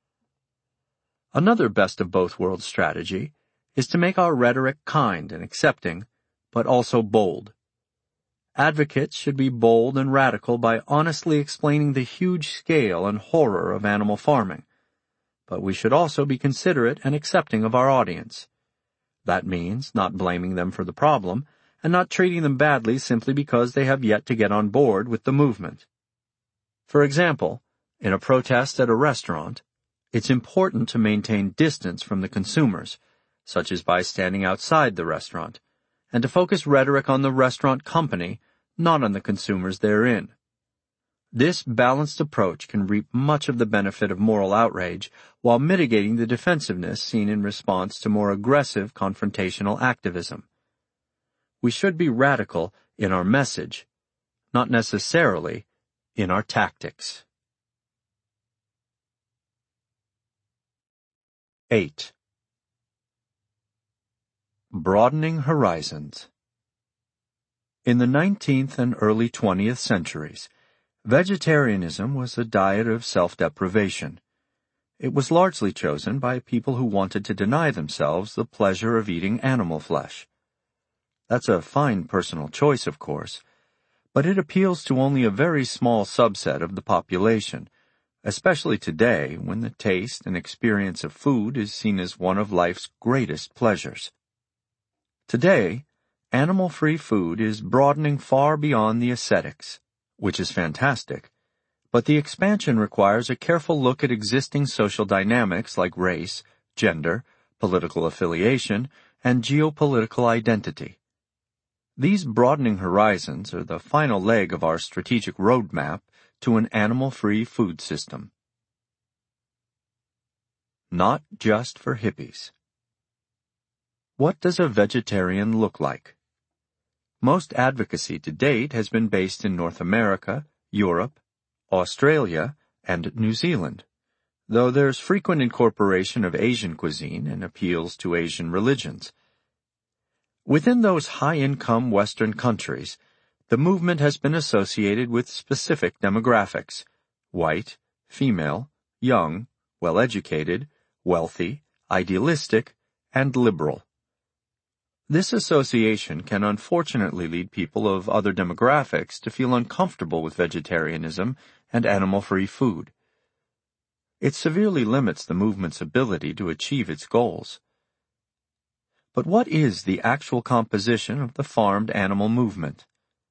Another best of both worlds strategy is to make our rhetoric kind and accepting, but also bold. Advocates should be bold and radical by honestly explaining the huge scale and horror of animal farming, but we should also be considerate and accepting of our audience. That means not blaming them for the problem, and not treating them badly simply because they have yet to get on board with the movement. For example, in a protest at a restaurant, it's important to maintain distance from the consumers, such as by standing outside the restaurant, and to focus rhetoric on the restaurant company, not on the consumers therein. This balanced approach can reap much of the benefit of moral outrage while mitigating the defensiveness seen in response to more aggressive confrontational activism. We should be radical in our message, not necessarily in our tactics. eight. Broadening horizons. In the nineteenth and early twentieth centuries, vegetarianism was a diet of self-deprivation. It was largely chosen by people who wanted to deny themselves the pleasure of eating animal flesh. That's a fine personal choice, of course, But it appeals to only a very small subset of the population, especially today when the taste and experience of food is seen as one of life's greatest pleasures. Today, animal-free food is broadening far beyond the ascetics, which is fantastic, but the expansion requires a careful look at existing social dynamics like race, gender, political affiliation, and geopolitical identity. These broadening horizons are the final leg of our strategic roadmap to an animal-free food system. Not just for hippies. What does a vegetarian look like? Most advocacy to date has been based in North America, Europe, Australia, and New Zealand, though there's frequent incorporation of Asian cuisine and appeals to Asian religions. Within those high-income Western countries, the movement has been associated with specific demographics: white, female, young, well-educated, wealthy, idealistic, and liberal. This association can unfortunately lead people of other demographics to feel uncomfortable with vegetarianism and animal-free food. It severely limits the movement's ability to achieve its goals. But what is the actual composition of the farmed animal movement?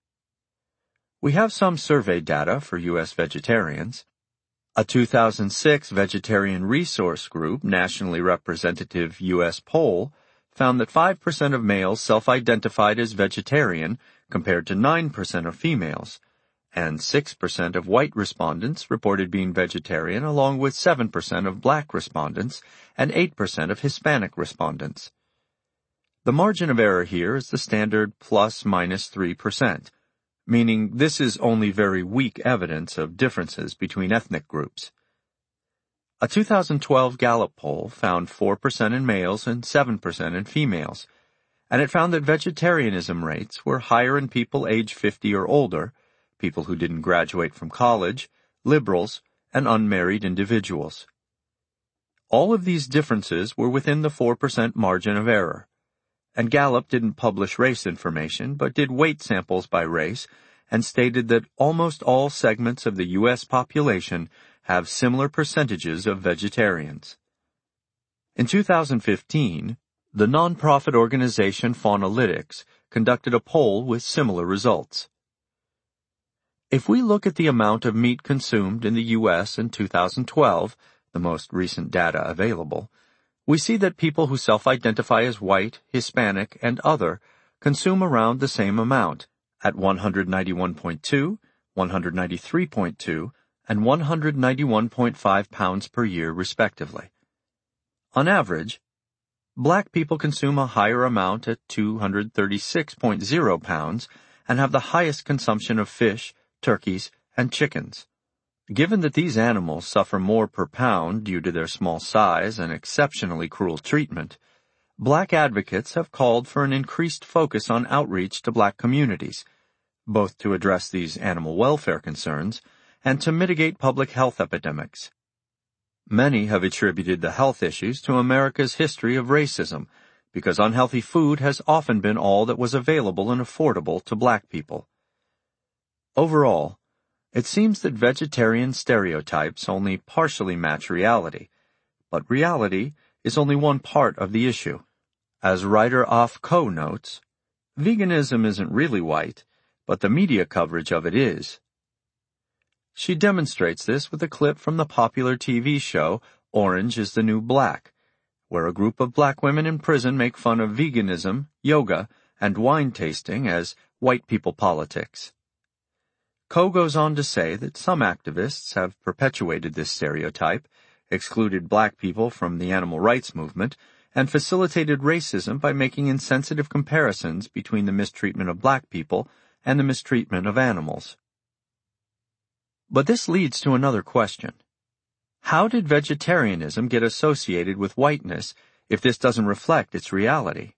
We have some survey data for U S vegetarians. A two thousand six Vegetarian Resource Group nationally representative U S poll found that five percent of males self-identified as vegetarian compared to nine percent of females, and six percent of white respondents reported being vegetarian along with seven percent of black respondents and eight percent of Hispanic respondents. The margin of error here is the standard plus minus three percent, meaning this is only very weak evidence of differences between ethnic groups. A two thousand twelve Gallup poll found four percent in males and seven percent in females, and it found that vegetarianism rates were higher in people age fifty or older, people who didn't graduate from college, liberals, and unmarried individuals. All of these differences were within the four percent margin of error, and Gallup didn't publish race information but did weight samples by race and stated that almost all segments of the U S population have similar percentages of vegetarians. In two thousand fifteen, the nonprofit organization Faunalytics conducted a poll with similar results. If we look at the amount of meat consumed in the U S in two thousand twelve, the most recent data available, we see that people who self-identify as white, Hispanic, and other consume around the same amount, at one hundred ninety-one point two, one hundred ninety-three point two, and one hundred ninety-one point five pounds per year, respectively. On average, black people consume a higher amount at two hundred thirty-six point zero pounds and have the highest consumption of fish, turkeys, and chickens. Given that these animals suffer more per pound due to their small size and exceptionally cruel treatment, black advocates have called for an increased focus on outreach to black communities, both to address these animal welfare concerns and to mitigate public health epidemics. Many have attributed the health issues to America's history of racism, because unhealthy food has often been all that was available and affordable to black people. Overall, it seems that vegetarian stereotypes only partially match reality, but reality is only one part of the issue. As writer Af Ko notes, veganism isn't really white, but the media coverage of it is. She demonstrates this with a clip from the popular T V show Orange is the New Black, where a group of black women in prison make fun of veganism, yoga, and wine tasting as white people politics. Ko goes on to say that some activists have perpetuated this stereotype, excluded black people from the animal rights movement, and facilitated racism by making insensitive comparisons between the mistreatment of black people and the mistreatment of animals. But this leads to another question. How did vegetarianism get associated with whiteness if this doesn't reflect its reality?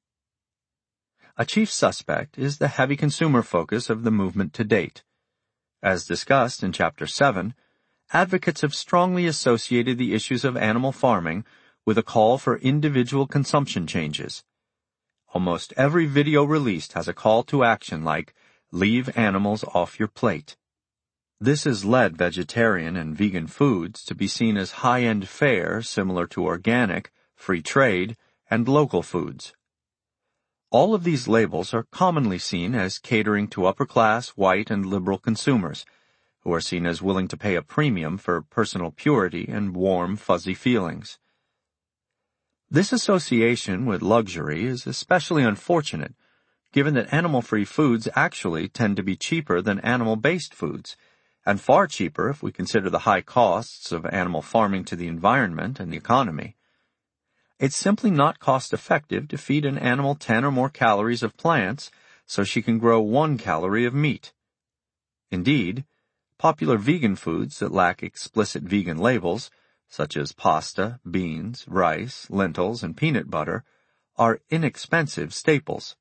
A chief suspect is the heavy consumer focus of the movement to date. As discussed in Chapter seven, advocates have strongly associated the issues of animal farming with a call for individual consumption changes. Almost every video released has a call to action like, Leave animals off your plate. This has led vegetarian and vegan foods to be seen as high-end fare similar to organic, free trade, and local foods. All of these labels are commonly seen as catering to upper-class, white, and liberal consumers, who are seen as willing to pay a premium for personal purity and warm, fuzzy feelings. This association with luxury is especially unfortunate, given that animal-free foods actually tend to be cheaper than animal-based foods, and far cheaper if we consider the high costs of animal farming to the environment and the economy. It's simply not cost-effective to feed an animal ten or more calories of plants so she can grow one calorie of meat. Indeed, popular vegan foods that lack explicit vegan labels, such as pasta, beans, rice, lentils, and peanut butter, are inexpensive staples.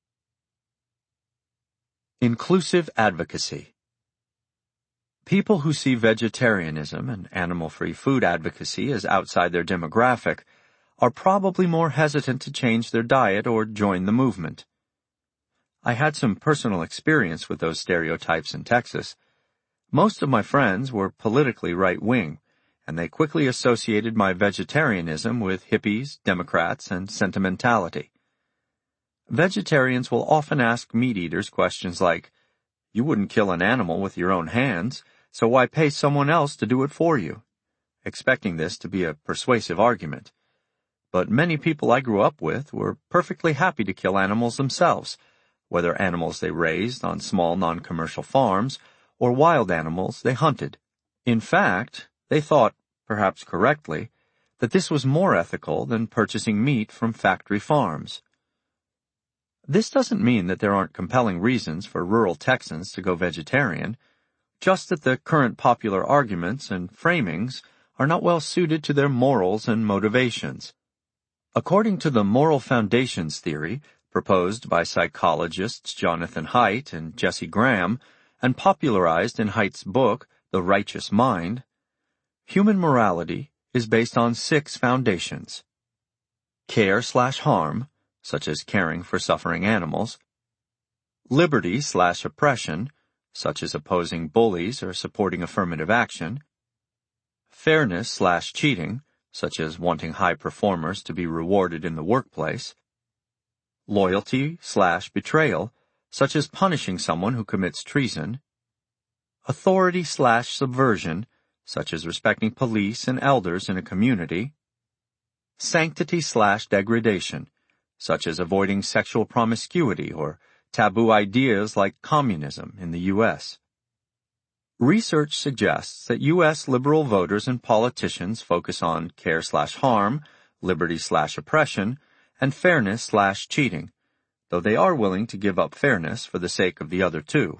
Inclusive advocacy. People who see vegetarianism and animal-free food advocacy as outside their demographic are probably more hesitant to change their diet or join the movement. I had some personal experience with those stereotypes in Texas. Most of my friends were politically right-wing, and they quickly associated my vegetarianism with hippies, Democrats, and sentimentality. Vegetarians will often ask meat-eaters questions like, "You wouldn't kill an animal with your own hands, so why pay someone else to do it for you?" expecting this to be a persuasive argument. But many people I grew up with were perfectly happy to kill animals themselves, whether animals they raised on small non-commercial farms or wild animals they hunted. In fact, they thought, perhaps correctly, that this was more ethical than purchasing meat from factory farms. This doesn't mean that there aren't compelling reasons for rural Texans to go vegetarian, just that the current popular arguments and framings are not well suited to their morals and motivations. According to the moral foundations theory proposed by psychologists Jonathan Haidt and Jesse Graham and popularized in Haidt's book, The Righteous Mind, human morality is based on six foundations. Care slash harm, such as caring for suffering animals. Liberty slash oppression, such as opposing bullies or supporting affirmative action. Fairness slash cheating, such as wanting high performers to be rewarded in the workplace. Loyalty slash betrayal, such as punishing someone who commits treason. Authority slash subversion, such as respecting police and elders in a community. Sanctity slash degradation, such as avoiding sexual promiscuity or taboo ideas like communism in the U S Research suggests that U S liberal voters and politicians focus on care slash harm, liberty slash oppression, and fairness slash cheating, though they are willing to give up fairness for the sake of the other two.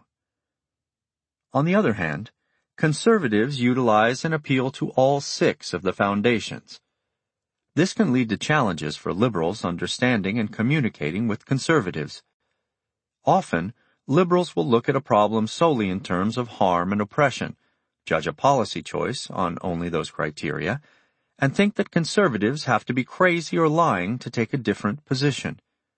On the other hand, conservatives utilize and appeal to all six of the foundations. This can lead to challenges for liberals understanding and communicating with conservatives. Often, liberals will look at a problem solely in terms of harm and oppression, judge a policy choice on only those criteria, and think that conservatives have to be crazy or lying to take a different position.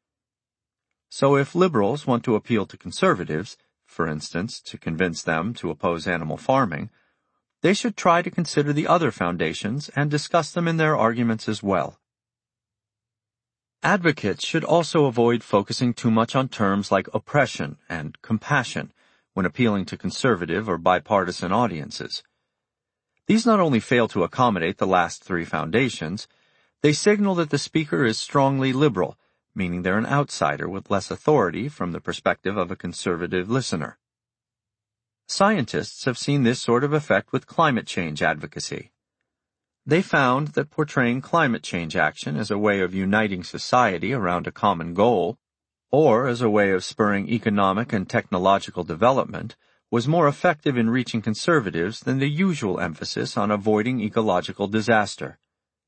So if liberals want to appeal to conservatives, for instance, to convince them to oppose animal farming, they should try to consider the other foundations and discuss them in their arguments as well. Advocates should also avoid focusing too much on terms like oppression and compassion when appealing to conservative or bipartisan audiences. These not only fail to accommodate the last three foundations, they signal that the speaker is strongly liberal, meaning they're an outsider with less authority from the perspective of a conservative listener. Scientists have seen this sort of effect with climate change advocacy. They found that portraying climate change action as a way of uniting society around a common goal, or as a way of spurring economic and technological development, was more effective in reaching conservatives than the usual emphasis on avoiding ecological disaster.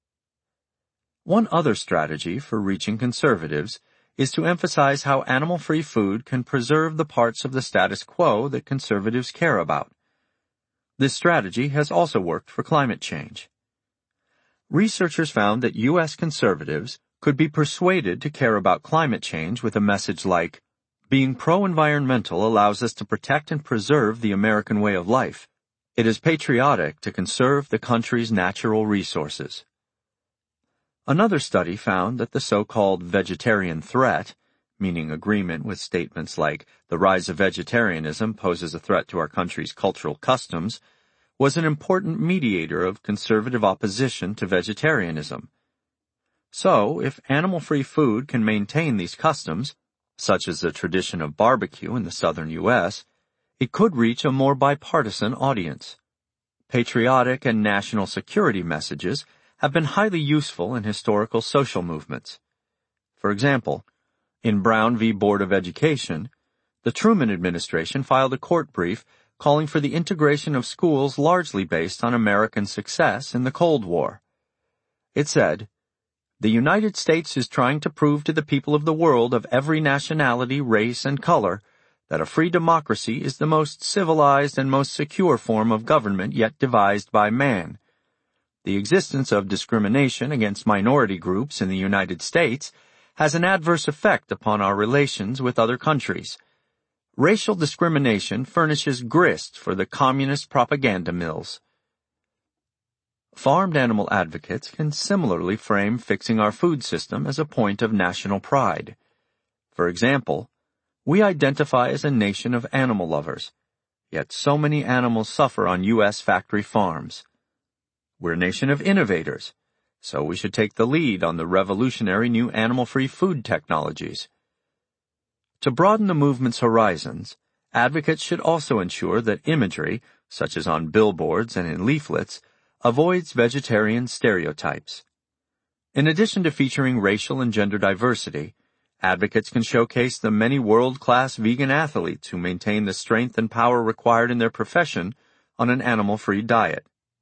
One other strategy for reaching conservatives is to emphasize how animal-free food can preserve the parts of the status quo that conservatives care about. This strategy has also worked for climate change. Researchers found that U S conservatives could be persuaded to care about climate change with a message like, Being pro-environmental allows us to protect and preserve the American way of life. It is patriotic to conserve the country's natural resources. Another study found that the so-called vegetarian threat, meaning agreement with statements like the rise of vegetarianism poses a threat to our country's cultural customs, was an important mediator of conservative opposition to vegetarianism. So, if animal-free food can maintain these customs, such as the tradition of barbecue in the southern U S, it could reach a more bipartisan audience. Patriotic and national security messages have been highly useful in historical social movements. For example, in Brown v. Board of Education, the Truman administration filed a court brief calling for the integration of schools largely based on American success in the Cold War. It said, "The United States is trying to prove to the people of the world of every nationality, race, and color that a free democracy is the most civilized and most secure form of government yet devised by man. The existence of discrimination against minority groups in the United States has an adverse effect upon our relations with other countries. Racial discrimination furnishes grist for the communist propaganda mills." Farmed animal advocates can similarly frame fixing our food system as a point of national pride. For example, we identify as a nation of animal lovers, yet so many animals suffer on U S factory farms. We're a nation of innovators, so we should take the lead on the revolutionary new animal-free food technologies. To broaden the movement's horizons, advocates should also ensure that imagery, such as on billboards and in leaflets, avoids vegetarian stereotypes. In addition to featuring racial and gender diversity, advocates can showcase the many world-class vegan athletes who maintain the strength and power required in their profession on an animal-free diet.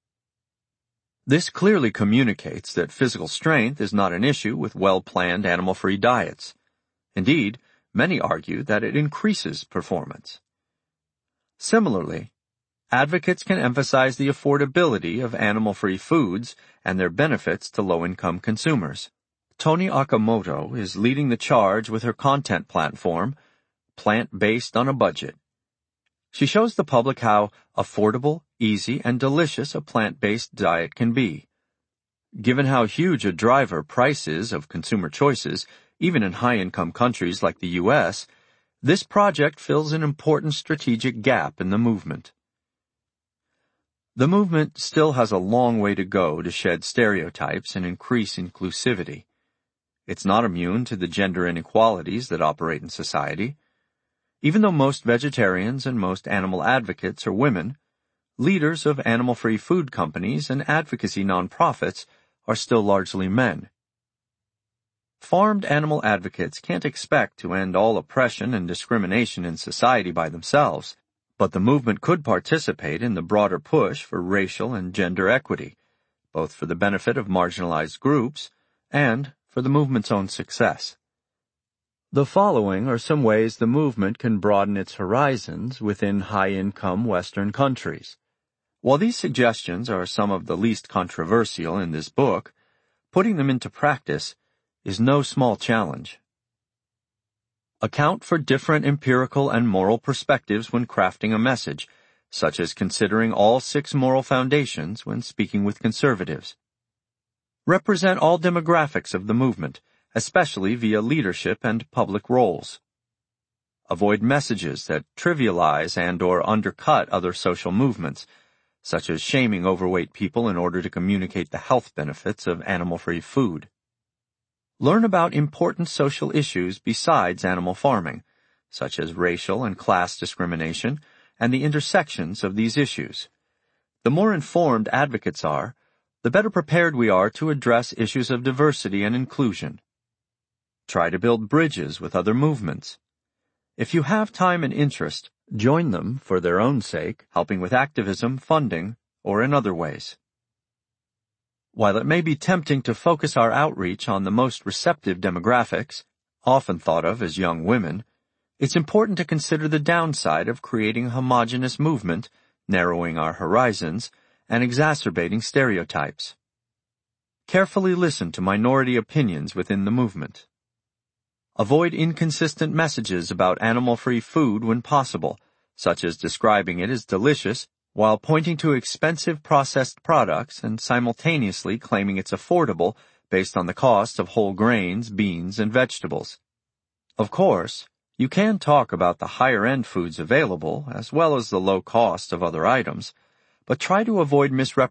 This clearly communicates that physical strength is not an issue with well-planned animal-free diets. Indeed, many argue that it increases performance. Similarly, advocates can emphasize the affordability of animal-free foods and their benefits to low-income consumers. Toni Okamoto is leading the charge with her content platform, Plant-Based on a Budget. She shows the public how affordable, easy, and delicious a plant-based diet can be. Given how huge a driver price is of consumer choices, even in high-income countries like the U S, this project fills an important strategic gap in the movement. The movement still has a long way to go to shed stereotypes and increase inclusivity. It's not immune to the gender inequalities that operate in society. Even though most vegetarians and most animal advocates are women, leaders of animal-free food companies and advocacy nonprofits are still largely men. Farmed animal advocates can't expect to end all oppression and discrimination in society by themselves, but the movement could participate in the broader push for racial and gender equity, both for the benefit of marginalized groups and for the movement's own success. The following are some ways the movement can broaden its horizons within high-income Western countries. While these suggestions are some of the least controversial in this book, putting them into practice is no small challenge. Account for different empirical and moral perspectives when crafting a message, such as considering all six moral foundations when speaking with conservatives. Represent all demographics of the movement, especially via leadership and public roles. Avoid messages that trivialize and or undercut other social movements, such as shaming overweight people in order to communicate the health benefits of animal-free food. Learn about important social issues besides animal farming, such as racial and class discrimination, and the intersections of these issues. The more informed advocates are, the better prepared we are to address issues of diversity and inclusion. Try to build bridges with other movements. If you have time and interest, join them for their own sake, helping with activism, funding, or in other ways. While it may be tempting to focus our outreach on the most receptive demographics, often thought of as young women, it's important to consider the downside of creating a homogeneous movement, narrowing our horizons, and exacerbating stereotypes. Carefully listen to minority opinions within the movement. Avoid inconsistent messages about animal-free food when possible, such as describing it as delicious while pointing to expensive processed products and simultaneously claiming it's affordable based on the cost of whole grains, beans, and vegetables. Of course, you can talk about the higher-end foods available as well as the low cost of other items, but try to avoid misrepresenting